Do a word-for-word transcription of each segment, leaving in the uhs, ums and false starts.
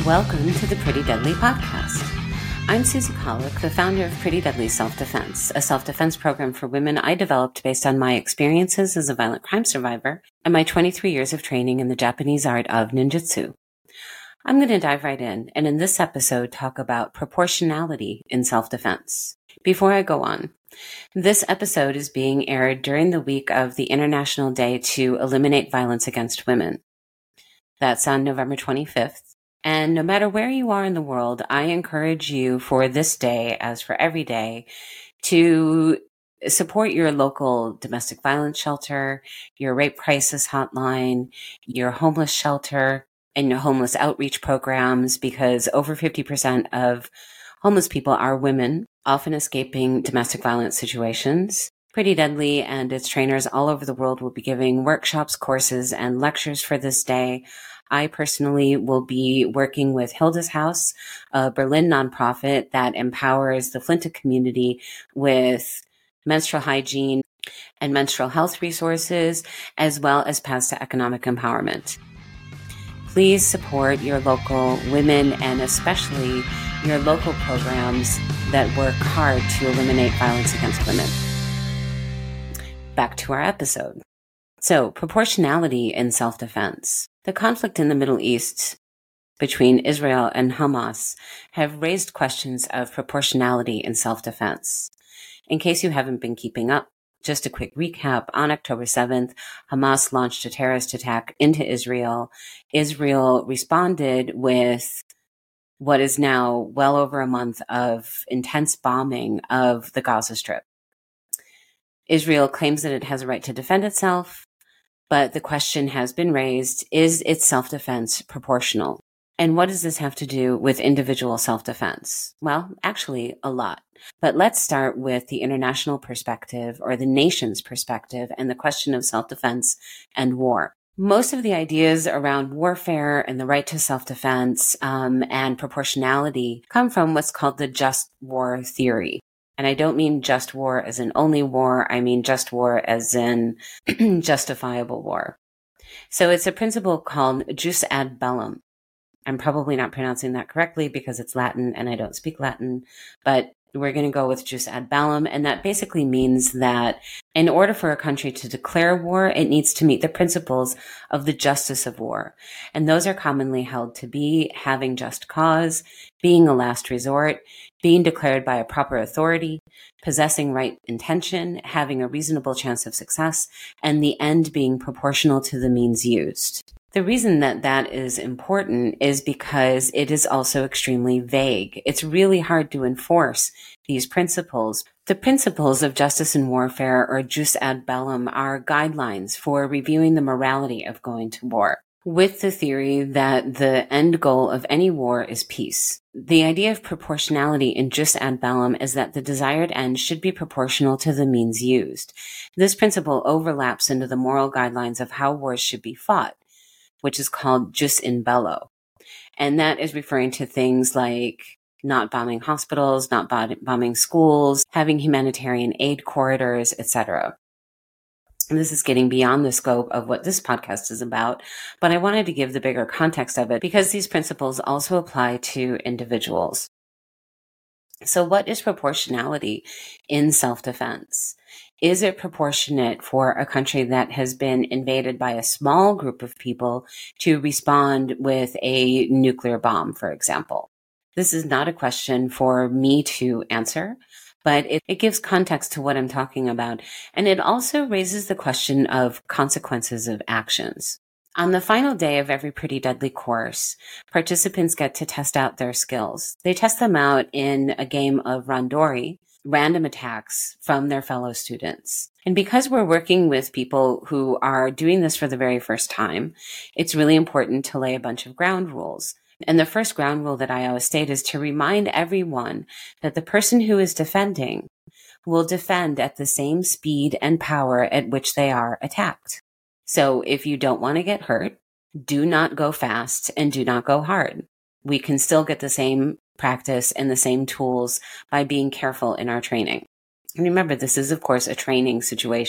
Welcome to the Pretty Deadly Podcast. I'm Susie Pollock, the founder of Pretty Deadly Self-Defense, a self-defense program for women I developed based on my experiences as a violent crime survivor and my twenty-three years of training in the Japanese art of ninjutsu. I'm going to dive right in, and in this episode talk about proportionality in self-defense. Before I go on, this episode is being aired during the week of the International Day to Eliminate Violence Against Women. That's on November twenty-fifth. And no matter where you are in the world, I encourage you for this day, as for every day, to support your local domestic violence shelter, your rape crisis hotline, your homeless shelter, and your homeless outreach programs, because over fifty percent of homeless people are women, often escaping domestic violence situations. Pretty Deadly and its trainers all over the world will be giving workshops, courses, and lectures for this day. I personally will be working with Hilda's House, a Berlin nonprofit that empowers the Flinta community with menstrual hygiene and menstrual health resources, as well as paths to economic empowerment. Please support your local women and especially your local programs that work hard to eliminate violence against women. Back to our episode. So, proportionality in self-defense. The conflict in the Middle East between Israel and Hamas have raised questions of proportionality in self-defense. In case you haven't been keeping up, just a quick recap. On October seventh, Hamas launched a terrorist attack into Israel. Israel responded with what is now well over a month of intense bombing of the Gaza Strip. Israel claims that it has a right to defend itself, but the question has been raised, is its self-defense proportional? And what does this have to do with individual self-defense? Well, actually, a lot. But let's start with the international perspective or the nation's perspective and the question of self-defense and war. Most of the ideas around warfare and the right to self-defense um, and proportionality come from what's called the just war theory. And I don't mean just war as in only war. I mean just war as in justifiable war. So it's a principle called jus ad bellum. I'm probably not pronouncing that correctly because it's Latin and I don't speak Latin, but we're going to go with jus ad bellum. And that basically means that in order for a country to declare war, it needs to meet the principles of the justice of war. And those are commonly held to be having just cause, being a last resort, being declared by a proper authority, possessing right intention, having a reasonable chance of success, and the end being proportional to the means used. The reason that that is important is because it is also extremely vague. It's really hard to enforce these principles. The principles of justice in warfare, or jus ad bellum, are guidelines for reviewing the morality of going to war, with the theory that the end goal of any war is peace. The idea of proportionality in jus ad bellum is that the desired end should be proportional to the means used. This principle overlaps into the moral guidelines of how wars should be fought, which is called jus in bello. And that is referring to things like not bombing hospitals, not bombing schools, having humanitarian aid corridors, et cetera. And this is getting beyond the scope of what this podcast is about, but I wanted to give the bigger context of it because these principles also apply to individuals. So what is proportionality in self-defense? Is it proportionate for a country that has been invaded by a small group of people to respond with a nuclear bomb, for example? This is not a question for me to answer, but it, it gives context to what I'm talking about. And it also raises the question of consequences of actions. On the final day of every Pretty Deadly course, participants get to test out their skills. They test them out in a game of randori, random attacks from their fellow students. And because we're working with people who are doing this for the very first time, it's really important to lay a bunch of ground rules. And the first ground rule that I always state is to remind everyone that the person who is defending will defend at the same speed and power at which they are attacked. So if you don't want to get hurt, do not go fast and do not go hard. We can still get the same practice and the same tools by being careful in our training. And remember, this is, of course, a training situation.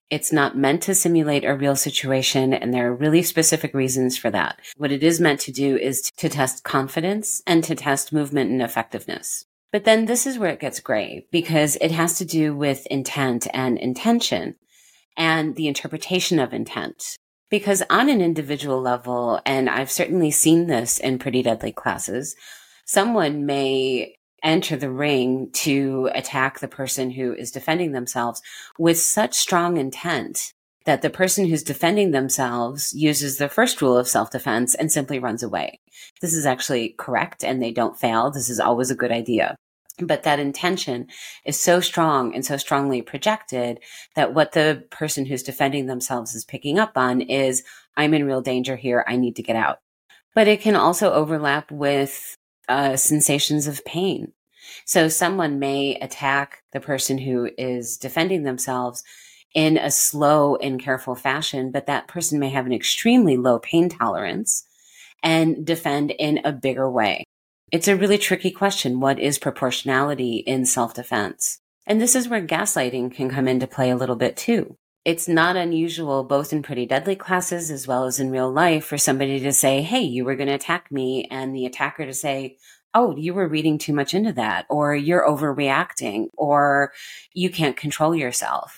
It's not meant to simulate a real situation, and there are really specific reasons for that. What it is meant to do is to test confidence and to test movement and effectiveness. But then this is where it gets gray, because it has to do with intent and intention and the interpretation of intent. Because on an individual level, and I've certainly seen this in Pretty Deadly classes, someone may enter the ring to attack the person who is defending themselves with such strong intent that the person who's defending themselves uses the first rule of self-defense and simply runs away. This is actually correct, and they don't fail. This is always a good idea. But that intention is so strong and so strongly projected that what the person who's defending themselves is picking up on is, I'm in real danger here, I need to get out. But it can also overlap with uh, sensations of pain. So someone may attack the person who is defending themselves in a slow and careful fashion, but that person may have an extremely low pain tolerance and defend in a bigger way. It's a really tricky question. What is proportionality in self-defense? And this is where gaslighting can come into play a little bit too. It's not unusual, both in Pretty Deadly classes as well as in real life, for somebody to say, hey, you were going to attack me, and the attacker to say, oh, you were reading too much into that, or you're overreacting, or you can't control yourself.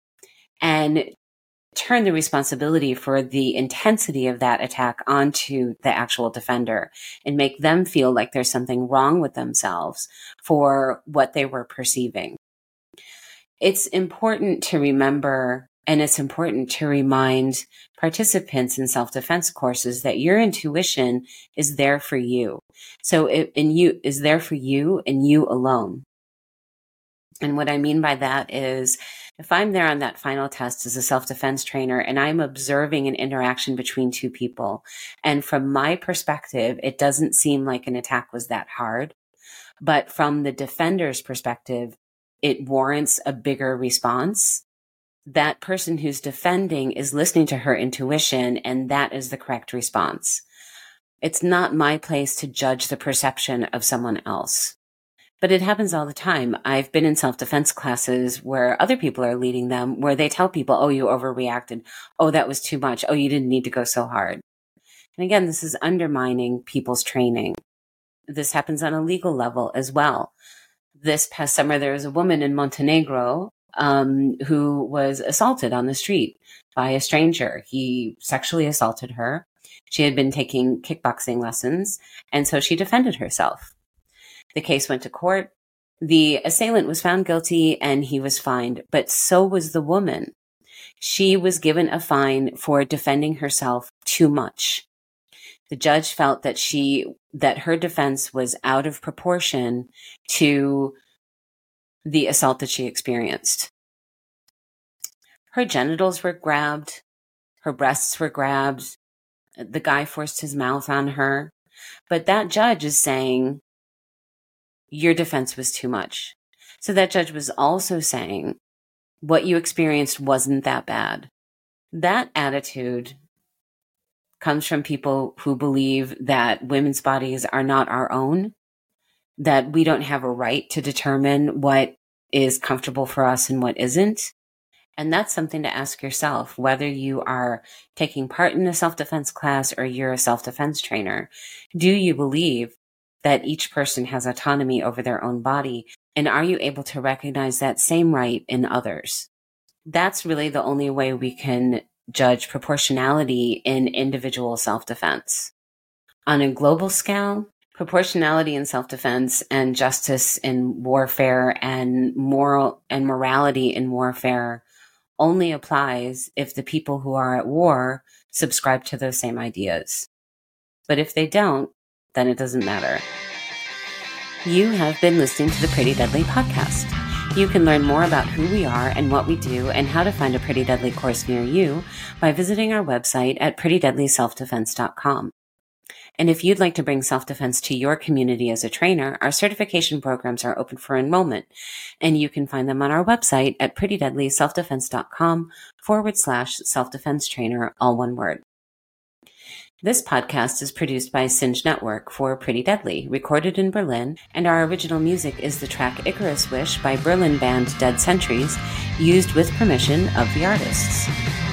And turn the responsibility for the intensity of that attack onto the actual defender and make them feel like there's something wrong with themselves for what they were perceiving. It's important to remember, and it's important to remind participants in self-defense courses that your intuition is there for you. So it and you is there for you and you alone. And what I mean by that is, if I'm there on that final test as a self-defense trainer and I'm observing an interaction between two people, and from my perspective, it doesn't seem like an attack was that hard, but from the defender's perspective, it warrants a bigger response, that person who's defending is listening to her intuition, and that is the correct response. It's not my place to judge the perception of someone else. But it happens all the time. I've been in self-defense classes where other people are leading them, where they tell people, oh, you overreacted. Oh, that was too much. Oh, you didn't need to go so hard. And again, this is undermining people's training. This happens on a legal level as well. This past summer, there was a woman in Montenegro um, who was assaulted on the street by a stranger. He sexually assaulted her. She had been taking kickboxing lessons, and so she defended herself. The case went to court. The assailant was found guilty and he was fined, but so was the woman. She was given a fine for defending herself too much. The judge felt that she, that her defense was out of proportion to the assault that she experienced. Her genitals were grabbed. Her breasts were grabbed. The guy forced his mouth on her. But that judge is saying, your defense was too much. So that judge was also saying, what you experienced wasn't that bad. That attitude comes from people who believe that women's bodies are not our own, that we don't have a right to determine what is comfortable for us and what isn't. And that's something to ask yourself, whether you are taking part in a self-defense class or you're a self-defense trainer. Do you believe that each person has autonomy over their own body? And are you able to recognize that same right in others? That's really the only way we can judge proportionality in individual self-defense. On a global scale, proportionality in self-defense and justice in warfare and moral and morality in warfare only applies if the people who are at war subscribe to those same ideas. But if they don't, then it doesn't matter. You have been listening to the Pretty Deadly podcast. You can learn more about who we are and what we do and how to find a Pretty Deadly course near you by visiting our website at pretty deadly self defense dot com. And if you'd like to bring self-defense to your community as a trainer, our certification programs are open for enrollment, and you can find them on our website at pretty deadly self defense dot com forward slash self-defense trainer, all one word. This podcast is produced by Singe Network for Pretty Deadly, recorded in Berlin, and our original music is the track Icarus Wish by Berlin band Dead Centuries, used with permission of the artists.